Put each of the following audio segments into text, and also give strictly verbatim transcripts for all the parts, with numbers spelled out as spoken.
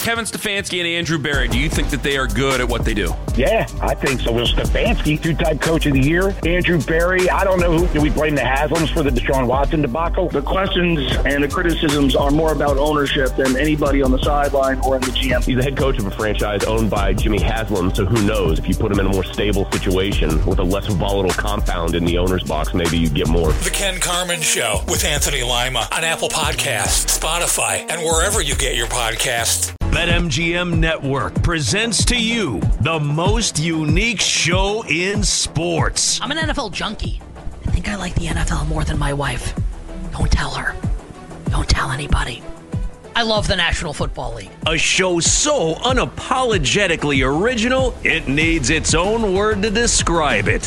Kevin Stefanski and Andrew Berry, do you think that they are good at what they do? Yeah, I think so. Well, Stefanski, two-time coach of the year. Andrew Berry, I don't know who. Do we blame the Haslams for the Deshaun Watson debacle? The questions and the criticisms are more about ownership than anybody on the sideline or in the G M. He's the head coach of a franchise owned by Jimmy Haslam, so who knows? If you put him in a more stable situation with a less volatile compound in the owner's box, maybe you get more. The Ken Carman Show with Anthony Lima on Apple Podcasts, Spotify, and wherever you get your podcasts. BetMGM Network presents to you the most unique show in sports. I'm an N F L junkie. I think I like the N F L more than my wife. Don't tell her. Don't tell anybody. I love the National Football League. A show so unapologetically original, it needs its own word to describe it.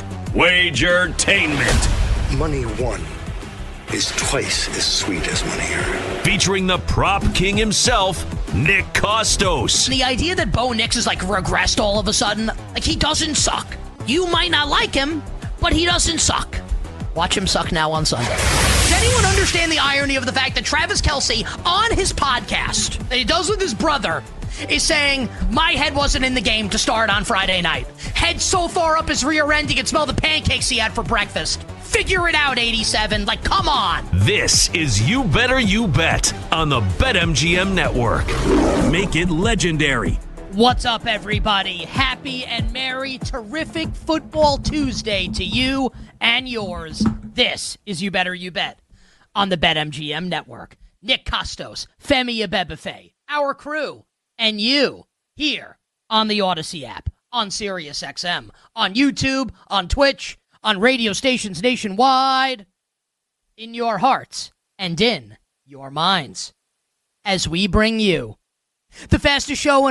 Wagertainment. Money won is twice as sweet as money earned. Featuring the prop king himself, Nick Kostos. The idea that Bo Nix is like regressed all of a sudden, like he doesn't suck. You might not like him, but he doesn't suck. Watch him suck now on Sunday. Does anyone understand the irony of the fact that Travis Kelce on his podcast that he does with his brother is saying, my head wasn't in the game to start on Friday night. Head so far up his rear end he could smell the pancakes he had for breakfast. Figure it out, eighty-seven. Like, come on. This is You Better You Bet on the BetMGM Network. Make it legendary. What's up, everybody? Happy and merry, terrific Football Tuesday to you and yours. This is You Better You Bet on the BetMGM Network. Nick Kostos, Femi Abebefe, our crew, and you here on the Odyssey app, on SiriusXM, on YouTube, on Twitch, on radio stations nationwide, in your hearts and in your minds, as we bring you the fastest show in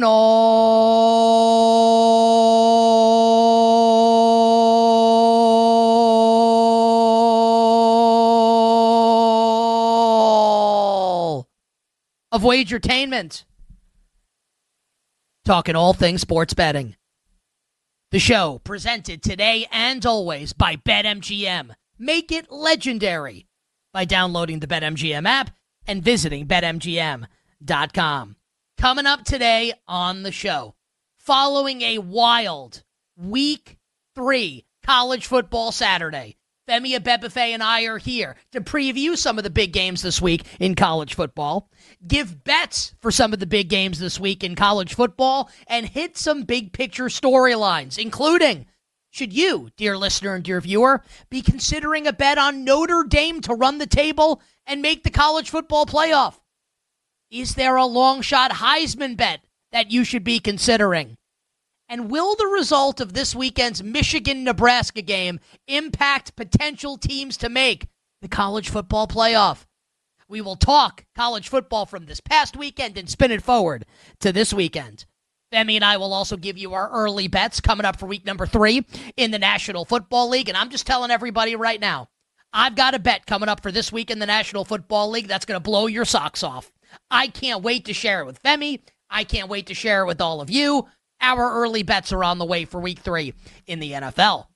all of wagertainment. Talking all things sports betting. The show presented today and always by BetMGM. Make it legendary by downloading the BetMGM app and visiting Bet M G M dot com. Coming up today on the show, following a wild week three college football Saturday, Femi Abebefe and I are here to preview some of the big games this week in college football, give bets for some of the big games this week in college football, and hit some big picture storylines, including, should you, dear listener and dear viewer, be considering a bet on Notre Dame to run the table and make the college football playoff? Is there a long shot Heisman bet that you should be considering? And will the result of this weekend's Michigan-Nebraska game impact potential teams to make the college football playoff? We will talk college football from this past weekend and spin it forward to this weekend. Femi and I will also give you our early bets coming up for week number three in the National Football League. And I'm just telling everybody right now, I've got a bet coming up for this week in the National Football League that's going to blow your socks off. I can't wait to share it with Femi. I can't wait to share it with all of you. Our early bets are on the way for week three in the N F L.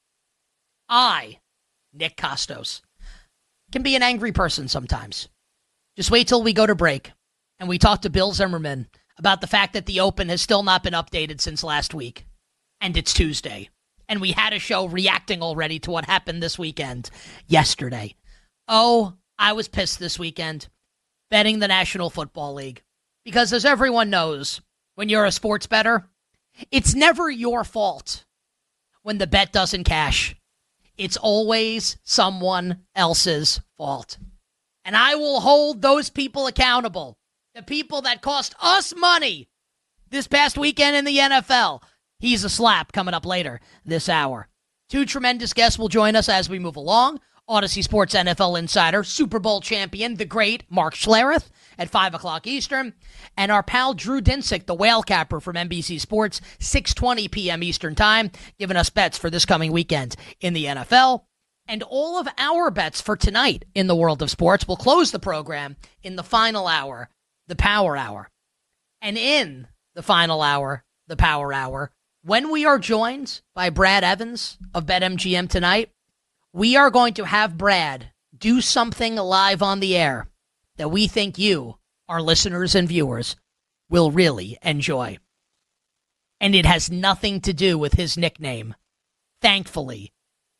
I, Nick Kostos, can be an angry person sometimes. Just wait till we go to break and we talk to Bill Zimmerman about the fact that the Open has still not been updated since last week. And it's Tuesday. And we had a show reacting already to what happened this weekend yesterday. Oh, I was pissed this weekend betting the National Football League. Because as everyone knows, when you're a sports bettor, it's never your fault when the bet doesn't cash. It's always someone else's fault. And I will hold those people accountable. The people that cost us money this past weekend in the N F L. He's a slap coming up later this hour. Two tremendous guests will join us as we move along. Odyssey Sports N F L insider, Super Bowl champion, the great Mark Schlereth at five o'clock Eastern. And our pal Drew Dinsick, the whale capper from N B C Sports, six twenty p.m. Eastern Time, giving us bets for this coming weekend in the N F L. And all of our bets for tonight in the world of sports will close the program in the final hour, the Power Hour. And in the final hour, the Power Hour, when we are joined by Brad Evans of BetMGM tonight, we are going to have Brad do something live on the air that we think you, our listeners and viewers, will really enjoy. And it has nothing to do with his nickname. Thankfully,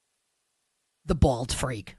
the Bald Freak.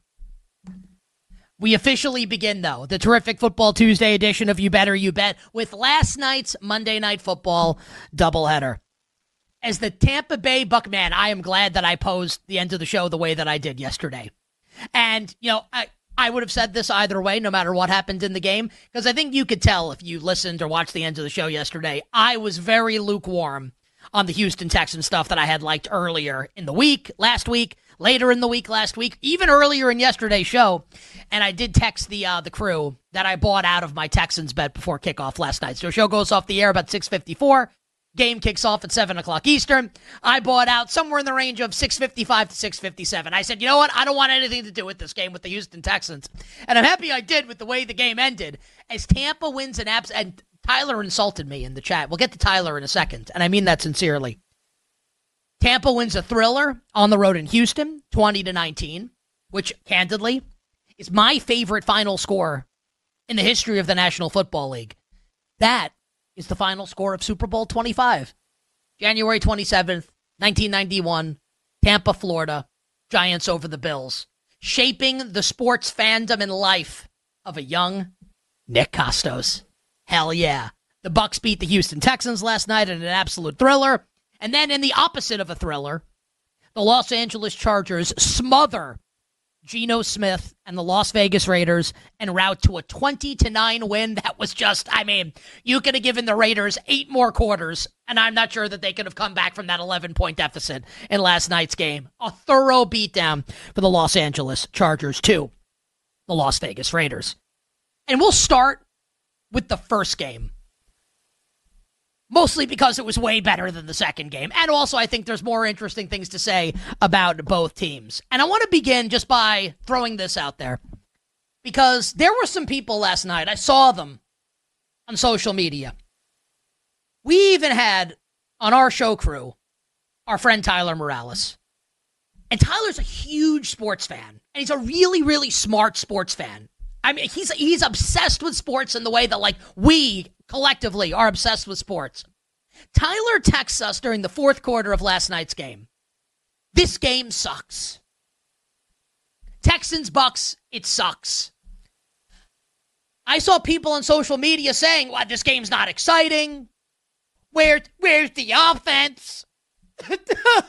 We officially begin, though, the terrific Football Tuesday edition of You Better You Bet with last night's Monday Night Football doubleheader. As the Tampa Bay Buccaneers, I am glad that I posed the end of the show the way that I did yesterday. And, you know, I, I would have said this either way, no matter what happened in the game, because I think you could tell if you listened or watched the end of the show yesterday, I was very lukewarm on the Houston Texans stuff that I had liked earlier in the week, last week, later in the week, last week, even earlier in yesterday's show. And I did text the uh, the crew that I bought out of my Texans bet before kickoff last night. So the show goes off the air about six fifty-four. Game kicks off at seven o'clock Eastern. I bought out somewhere in the range of six fifty-five to six fifty-seven. I said, you know what? I don't want anything to do with this game with the Houston Texans. And I'm happy I did with the way the game ended. As Tampa wins an abs... And Tyler insulted me in the chat. We'll get to Tyler in a second, and I mean that sincerely. Tampa wins a thriller on the road in Houston, twenty to nineteen, which, candidly, is my favorite final score in the history of the National Football League. That is the final score of Super Bowl twenty-five. January twenty-seventh, nineteen ninety-one, Tampa, Florida, Giants over the Bills, shaping the sports fandom and life of a young Nick Kostos. Hell yeah. The Bucs beat the Houston Texans last night in an absolute thriller. And then in the opposite of a thriller, the Los Angeles Chargers smother Geno Smith and the Las Vegas Raiders en route to a twenty to nine win. That was just, I mean, you could have given the Raiders eight more quarters, and I'm not sure that they could have come back from that eleven-point deficit in last night's game. A thorough beatdown for the Los Angeles Chargers to the Las Vegas Raiders. And we'll start with the first game. Mostly because it was way better than the second game. And also, I think there's more interesting things to say about both teams. And I want to begin just by throwing this out there. Because there were some people last night, I saw them on social media. We even had, on our show crew, our friend Tyler Morales. And Tyler's a huge sports fan. And he's a really, really smart sports fan. I mean, he's he's obsessed with sports in the way that, like, we collectively are obsessed with sports. Tyler texts us during the fourth quarter of last night's game. This game sucks. Texans, Bucks, it sucks. I saw people on social media saying, well, this game's not exciting. Where, where's the offense? Where's...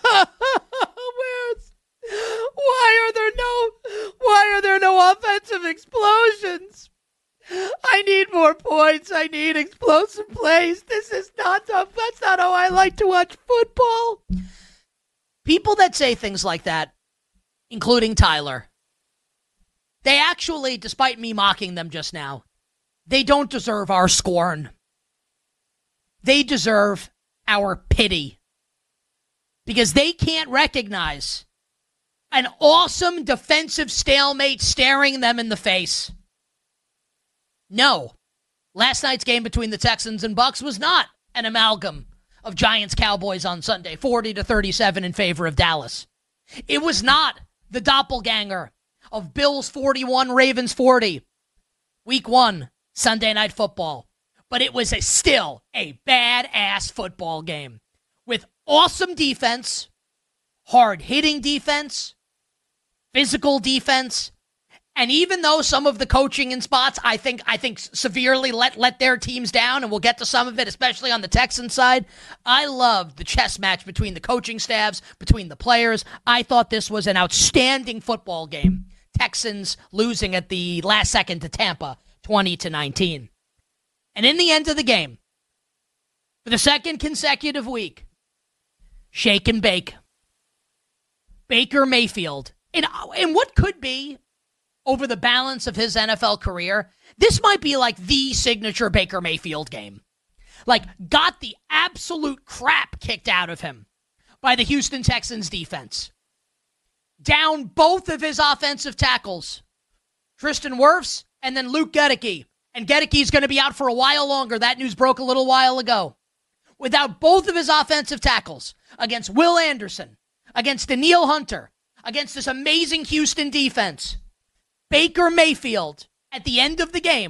Why are there no why are there no offensive explosions? I need more points. I need explosive plays. This is not that's not how I like to watch football. People that say things like that, including Tyler, they actually, despite me mocking them just now, they don't deserve our scorn. They deserve our pity. Because they can't recognize an awesome defensive stalemate staring them in the face. No. Last night's game between the Texans and Bucs was not an amalgam of Giants-Cowboys on Sunday, forty to thirty-seven in favor of Dallas. It was not the doppelganger of Bills forty-one, Ravens forty. Week one, Sunday Night Football. But it was a, still a badass football game with awesome defense, hard-hitting defense, physical defense, and even though some of the coaching in spots I think I think severely let let their teams down, and we'll get to some of it, especially on the Texans side, I loved the chess match between the coaching staffs, between the players. I thought this was an outstanding football game. Texans losing at the last second to Tampa, twenty to nineteen. And in the end of the game, for the second consecutive week, shake and bake. Baker Mayfield, in, in what could be, over the balance of his N F L career, this might be like the signature Baker Mayfield game. Like, got the absolute crap kicked out of him by the Houston Texans defense. Down both of his offensive tackles, Tristan Wirfs and then Luke Goedeke. And Goedeke's going to be out for a while longer. That news broke a little while ago. Without both of his offensive tackles, against Will Anderson, against Danielle Hunter, against this amazing Houston defense, Baker Mayfield, at the end of the game,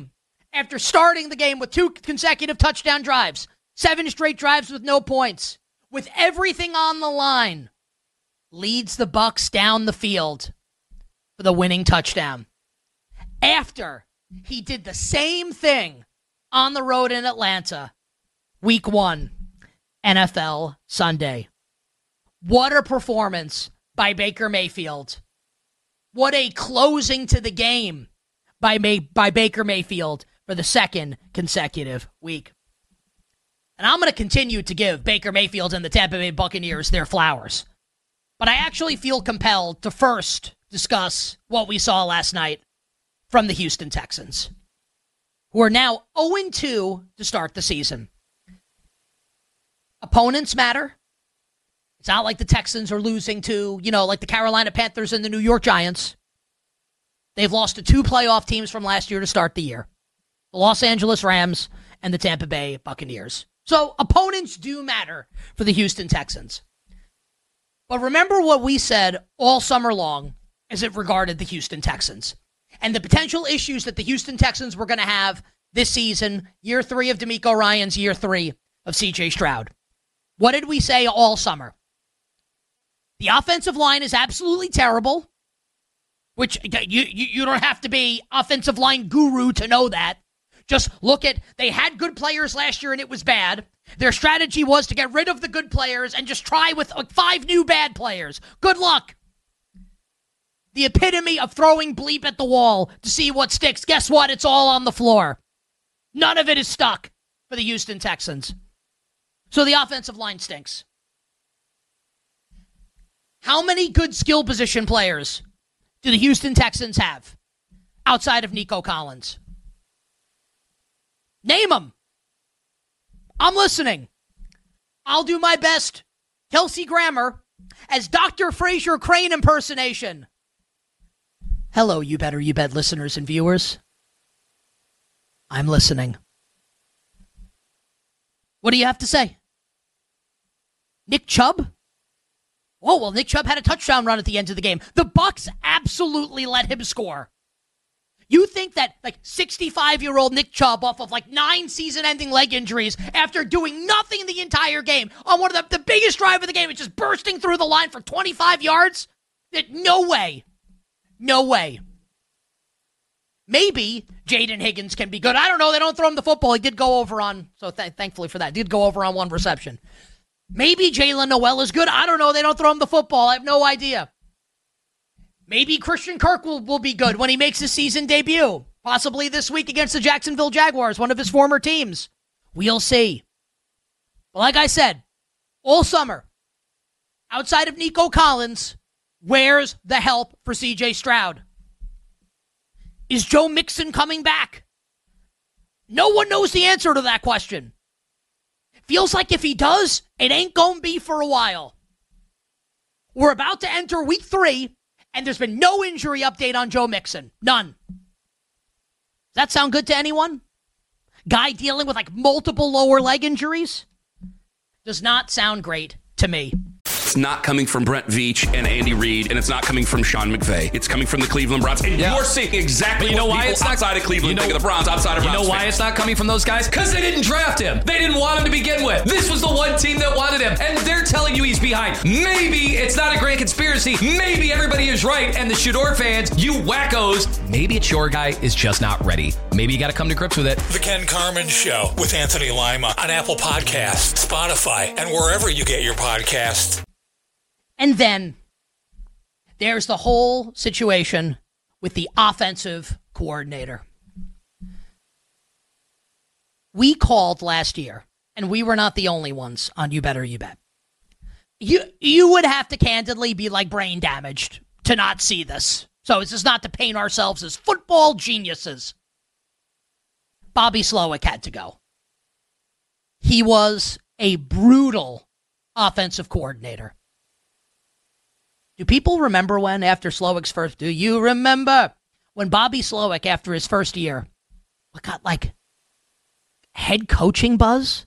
after starting the game with two consecutive touchdown drives, seven straight drives with no points, with everything on the line, leads the Bucs down the field for the winning touchdown. After he did the same thing on the road in Atlanta, week one, N F L Sunday. What a performance by Baker Mayfield. What a closing to the game by May- by Baker Mayfield for the second consecutive week. And I'm going to continue to give Baker Mayfield and the Tampa Bay Buccaneers their flowers. But I actually feel compelled to first discuss what we saw last night from the Houston Texans, who are now oh and two to start the season. Opponents matter. It's not like the Texans are losing to, you know, like the Carolina Panthers and the New York Giants. They've lost to two playoff teams from last year to start the year. The Los Angeles Rams and the Tampa Bay Buccaneers. So opponents do matter for the Houston Texans. But remember what we said all summer long as it regarded the Houston Texans and the potential issues that the Houston Texans were going to have this season, year three of DeMeco Ryans, year three of C J Stroud. What did we say all summer? The offensive line is absolutely terrible, which you, you, you don't have to be offensive line guru to know that. Just look at, they had good players last year and it was bad. Their strategy was to get rid of the good players and just try with like five new bad players. Good luck. The epitome of throwing bleep at the wall to see what sticks. Guess what? It's all on the floor. None of it is stuck for the Houston Texans. So the offensive line stinks. How many good skill position players do the Houston Texans have outside of Nico Collins? Name them. I'm listening. I'll do my best, Kelsey Grammer, as Doctor Fraser Crane impersonation. Hello, You Better You Bet listeners and viewers. I'm listening. What do you have to say? Nick Chubb? Oh, well, Nick Chubb had a touchdown run at the end of the game. The Bucs absolutely let him score. You think that, like, sixty-five-year-old Nick Chubb off of, like, nine season-ending leg injuries after doing nothing the entire game on one of the, the biggest drive of the game and just bursting through the line for twenty-five yards? That, no way. No way. Maybe Jaden Higgins can be good. I don't know. They don't throw him the football. He did go over on, so th- thankfully for that, did go over on one reception. Maybe Jalen Noel is good. I don't know. They don't throw him the football. I have no idea. Maybe Christian Kirk will, will be good when he makes his season debut. Possibly this week against the Jacksonville Jaguars, one of his former teams. We'll see. But like I said, all summer, outside of Nico Collins, where's the help for C J Stroud? Is Joe Mixon coming back? No one knows the answer to that question. Feels like if he does, it ain't gonna be for a while. We're about to enter week three, and there's been no injury update on Joe Mixon. None. Does that sound good to anyone? Guy dealing with like multiple lower leg injuries? Does not sound great to me. It's not coming from Brent Veach and Andy Reid, and it's not coming from Sean McVay. It's coming from the Cleveland Browns. And yeah. You're seeing exactly but you know what why people it's not, outside of Cleveland you know, think of the Browns, outside of You Browns know why fans. it's not coming from those guys? Because they didn't draft him. They didn't want him to begin with. This was the one team that wanted him, and they're telling you he's behind. Maybe it's not a grand conspiracy. Maybe everybody is right, and the Shador fans, you wackos, maybe it's your guy is just not ready. Maybe you got to come to grips with it. The Ken Carman Show with Anthony Lima on Apple Podcasts, Spotify, and wherever you get your podcasts. And then there's the whole situation with the offensive coordinator. We called last year, and we were not the only ones on You Better You Bet. You you would have to candidly be like brain damaged to not see this. So this is not to paint ourselves as football geniuses. Bobby Slowick had to go. He was a brutal offensive coordinator. Do people remember when, after Slowick's first, do you remember when Bobby Slowick, after his first year, got like head coaching buzz?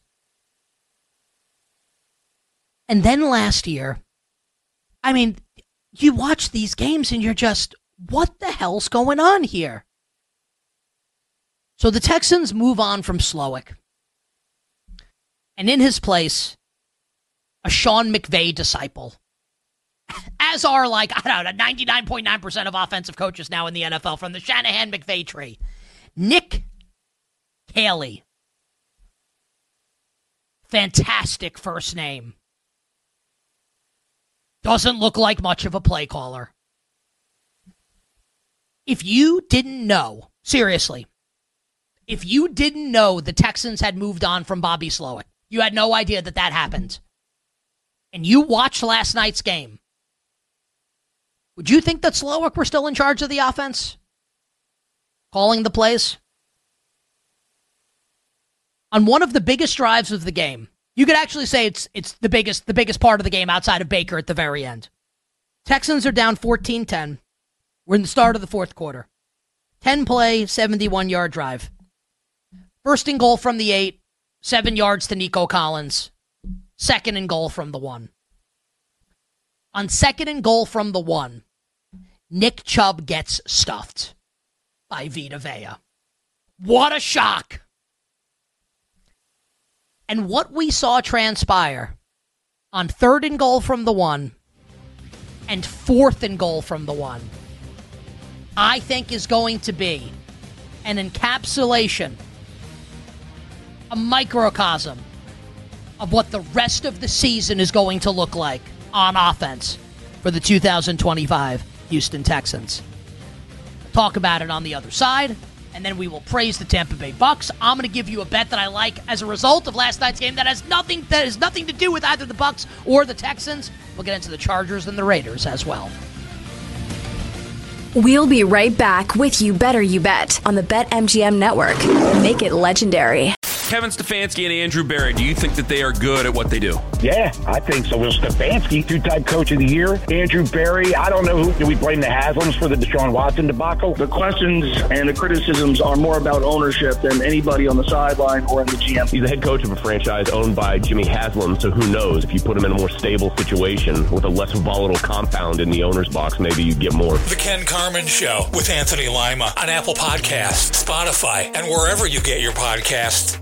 And then last year, I mean, you watch these games and you're just, what the hell's going on here? So the Texans move on from Slowick. And in his place, a Sean McVay disciple. As are, like, I don't know, ninety-nine point nine percent of offensive coaches now in the N F L from the Shanahan-McVay tree. Nick Caley. Fantastic first name. Doesn't look like much of a play caller. If you didn't know, seriously, if you didn't know the Texans had moved on from Bobby Slowick, you had no idea that that happened, and you watched last night's game, would you think that Slowick were still in charge of the offense? Calling the plays? On one of the biggest drives of the game, you could actually say it's it's the biggest the biggest part of the game outside of Baker at the very end. Texans are down fourteen ten. We're in the start of the fourth quarter. ten-play, seventy-one-yard drive. First and goal from the eight, seven yards to Nico Collins. Second and goal from the one. On second and goal from the one, Nick Chubb gets stuffed by Vita Vea. What a shock! And what we saw transpire on third and goal from the one and fourth and goal from the one, I think is going to be an encapsulation, a microcosm of what the rest of the season is going to look like on offense for the two thousand twenty-five Houston Texans. Talk about it on the other side, and then we will praise the Tampa Bay Bucks. I'm going to give you a bet that I like as a result of last night's game that has nothing that has nothing to do with either the Bucks or the Texans. We'll get into the Chargers and the Raiders as well. We'll be right back with You Better You Bet on the BetMGM Network. Make it legendary. Kevin Stefanski and Andrew Berry, do you think that they are good at what they do? Yeah, I think so. Will Stefanski, two-time coach of the year. Andrew Berry, I don't know who. Do we blame the Haslams for the Deshaun Watson debacle? The questions and the criticisms are more about ownership than anybody on the sideline or in the G M. He's the head coach of a franchise owned by Jimmy Haslam, so who knows? If you put him in a more stable situation with a less volatile compound in the owner's box, maybe you'd get more. The Ken Carman Show with Anthony Lima on Apple Podcasts, Spotify, and wherever you get your podcasts.